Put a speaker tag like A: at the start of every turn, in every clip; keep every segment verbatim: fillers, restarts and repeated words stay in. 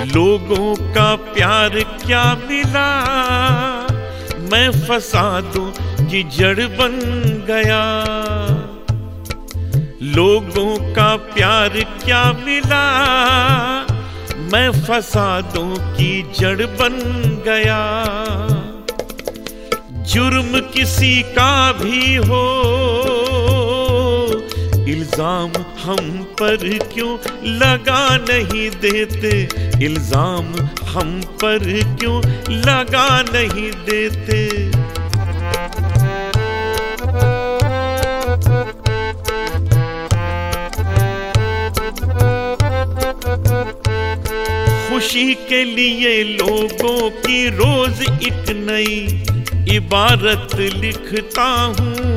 A: लोगों का प्यार क्या मिला, मैं फसादों की जड़ बन गया। लोगों का प्यार क्या मिला, मैं फसादों की जड़ बन गया। जुर्म किसी का भी हो, इल्जाम हम पर क्यों लगा नहीं देते, इल्जाम हम पर क्यों लगा नहीं देते। खुशी के लिए लोगों की रोज एक नई इबारत लिखता हूँ,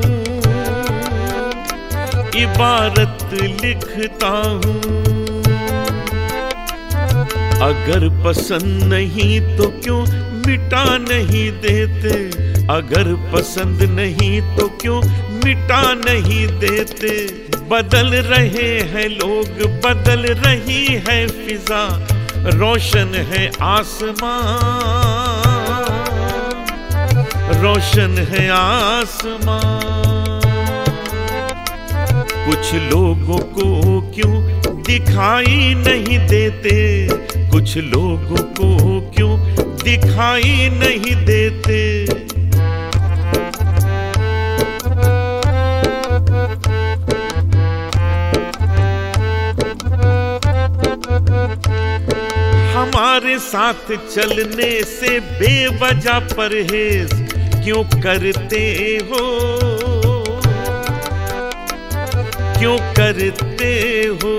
A: इबारत लिखता हूँ। अगर पसंद नहीं तो क्यों मिटा नहीं देते, अगर पसंद नहीं तो क्यों मिटा नहीं देते। बदल रहे हैं लोग, बदल रही है फिजा, रोशन है आसमां, रोशन है आसमां। कुछ लोगों को क्यों दिखाई नहीं देते, कुछ लोगों को क्यों दिखाई नहीं देते। हमारे साथ चलने से बेवजह परहेज क्यों करते हो, क्यों करते हो।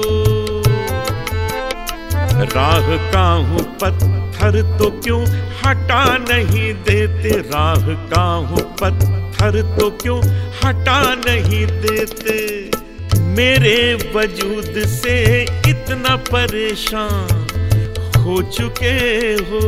A: राह का हूँ पत्थर तो क्यों हटा नहीं देते, राह का हूँ पत्थर तो क्यों हटा नहीं देते। मेरे वजूद से इतना परेशान हो चुके हो,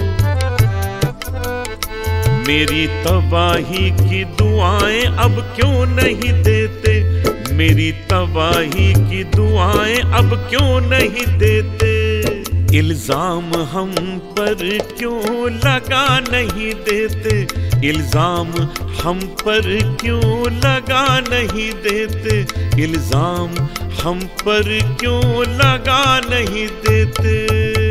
A: मेरी तबाही की दुआएं अब क्यों नहीं देते, मेरी तबाही की दुआएं अब क्यों नहीं देते। इल्जाम हम पर क्यों लगा नहीं देते, इल्जाम हम पर क्यों लगा नहीं देते, इल्जाम हम पर क्यों लगा नहीं देते।